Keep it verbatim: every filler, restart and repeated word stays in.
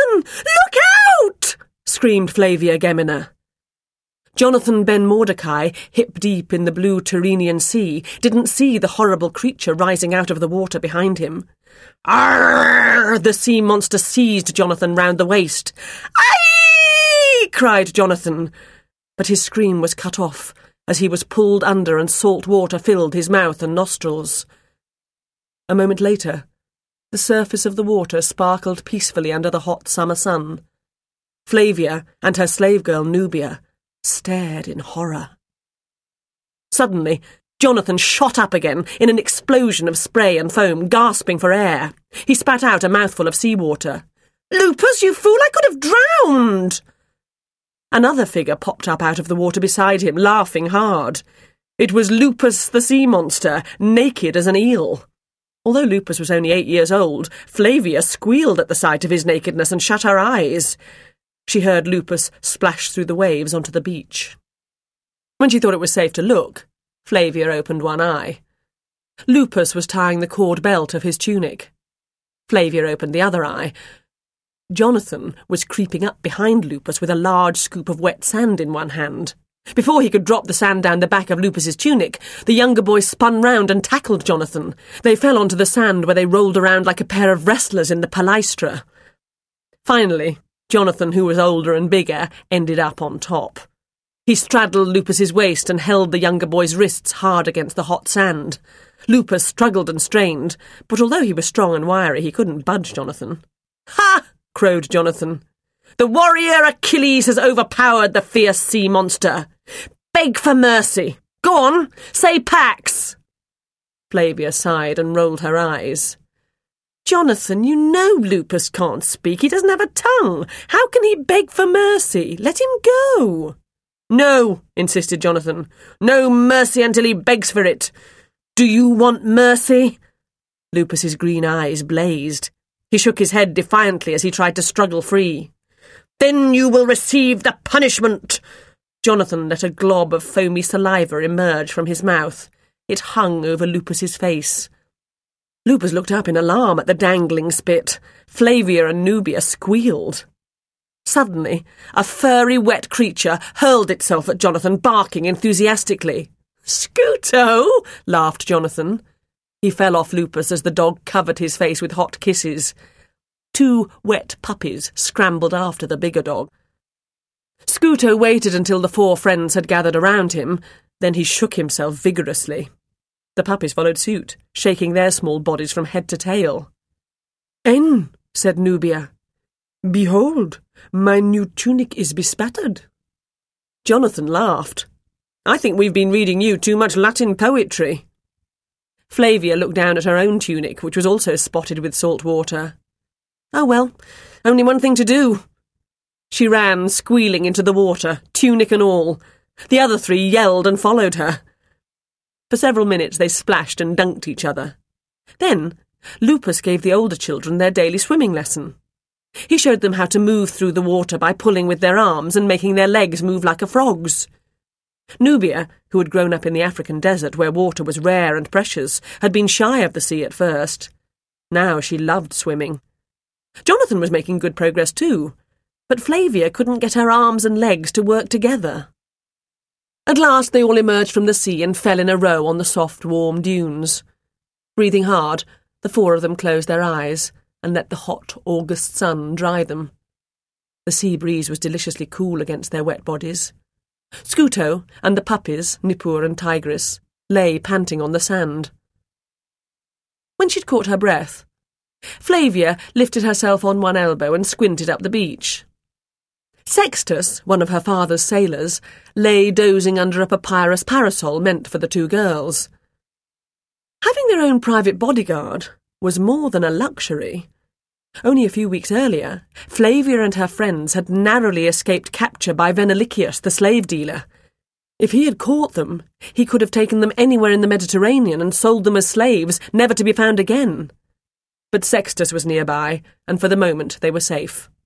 Jonathan! Look out! Screamed Flavia Gemina. Jonathan Ben Mordecai, hip-deep in the blue Tyrrhenian Sea, didn't see the horrible creature rising out of the water behind him. Arrgh! The sea monster seized Jonathan round the waist. Aye! Cried Jonathan, but his scream was cut off as he was pulled under and salt water filled his mouth and nostrils. A moment later, the surface of the water sparkled peacefully under the hot summer sun. Flavia and her slave girl Nubia stared in horror. Suddenly, Jonathan shot up again in an explosion of spray and foam, gasping for air. He spat out a mouthful of seawater. "Lupus, you fool, I could have drowned!" Another figure popped up out of the water beside him, laughing hard. It was Lupus the sea monster, naked as an eel. Although Lupus was only eight years old, Flavia squealed at the sight of his nakedness and shut her eyes. She heard Lupus splash through the waves onto the beach. When she thought it was safe to look, Flavia opened one eye. Lupus was tying the cord belt of his tunic. Flavia opened the other eye. Jonathan was creeping up behind Lupus with a large scoop of wet sand in one hand. Before he could drop the sand down the back of Lupus's tunic, the younger boy spun round and tackled Jonathan. They fell onto the sand where they rolled around like a pair of wrestlers in the palaestra. Finally, Jonathan, who was older and bigger, ended up on top. He straddled Lupus's waist and held the younger boy's wrists hard against the hot sand. Lupus struggled and strained, but although he was strong and wiry, he couldn't budge Jonathan. "Ha!" crowed Jonathan. "The warrior Achilles has overpowered the fierce sea monster. Beg for mercy. Go on, say Pax." Flavia sighed and rolled her eyes. "Jonathan, you know Lupus can't speak. He doesn't have a tongue. How can he beg for mercy? Let him go." "No," insisted Jonathan. "No mercy until he begs for it. Do you want mercy?" Lupus's green eyes blazed. He shook his head defiantly as he tried to struggle free. "Then you will receive the punishment." Jonathan let a glob of foamy saliva emerge from his mouth. It hung over Lupus's face. Lupus looked up in alarm at the dangling spit. Flavia and Nubia squealed. Suddenly, a furry, wet creature hurled itself at Jonathan, barking enthusiastically. "Scuto!" laughed Jonathan. He fell off Lupus as the dog covered his face with hot kisses. Two wet puppies scrambled after the bigger dog. Scuto waited until the four friends had gathered around him, then he shook himself vigorously. The puppies followed suit, shaking their small bodies from head to tail. "En," said Nubia. "Behold, my new tunic is bespattered." Jonathan laughed. "I think we've been reading you too much Latin poetry." Flavia looked down at her own tunic, which was also spotted with salt water. "Oh well, only one thing to do." She ran, squealing, into the water, tunic and all. The other three yelled and followed her. For several minutes they splashed and dunked each other. Then Lupus gave the older children their daily swimming lesson. He showed them how to move through the water by pulling with their arms and making their legs move like a frog's. Nubia, who had grown up in the African desert where water was rare and precious, had been shy of the sea at first. Now she loved swimming. Jonathan was making good progress too, but Flavia couldn't get her arms and legs to work together. At last they all emerged from the sea and fell in a row on the soft, warm dunes. Breathing hard, the four of them closed their eyes and let the hot August sun dry them. The sea breeze was deliciously cool against their wet bodies. Scuto and the puppies, Nippur and Tigris, lay panting on the sand. When she'd caught her breath, Flavia lifted herself on one elbow and squinted up the beach. Sextus, one of her father's sailors, lay dozing under a papyrus parasol meant for the two girls. Having their own private bodyguard was more than a luxury. Only a few weeks earlier, Flavia and her friends had narrowly escaped capture by Venelicius, the slave dealer. If he had caught them, he could have taken them anywhere in the Mediterranean and sold them as slaves, never to be found again. But Sextus was nearby, and for the moment they were safe.